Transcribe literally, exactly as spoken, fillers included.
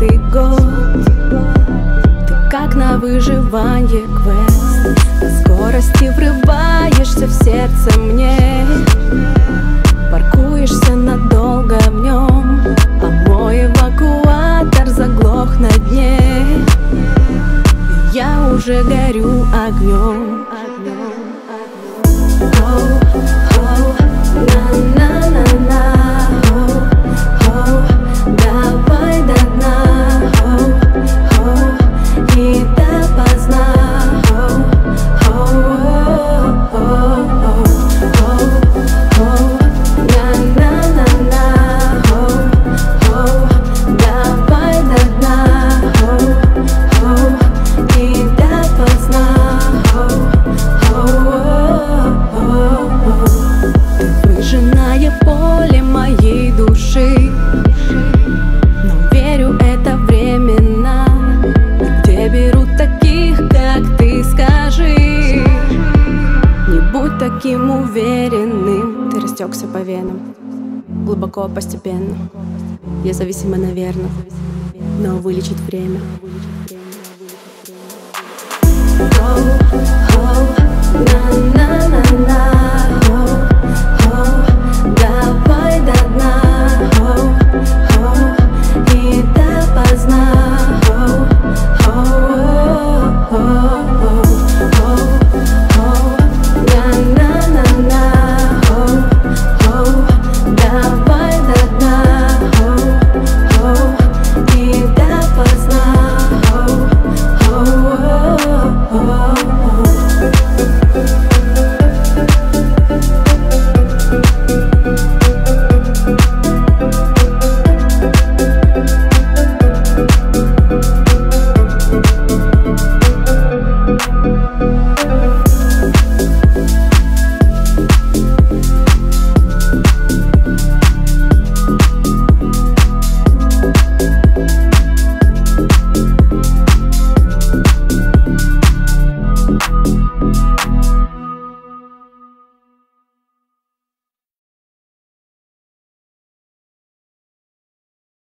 пятый год. Ты как на выживание квест. На скорости врываешься в сердце мне. Паркуешься надолго в нем, а мой эвакуатор заглох на дне. Я уже горю огнем. Давай до дна, и допоздна. Давай до дна, и допоздна. Ты выжженное поле моей души, но верю, это временно. Где берут таких, как ты, скажи? Не будь таким уверенным. Ты растекся по венам, глубоко, постепенно. Я зависима, наверное, но вылечит время.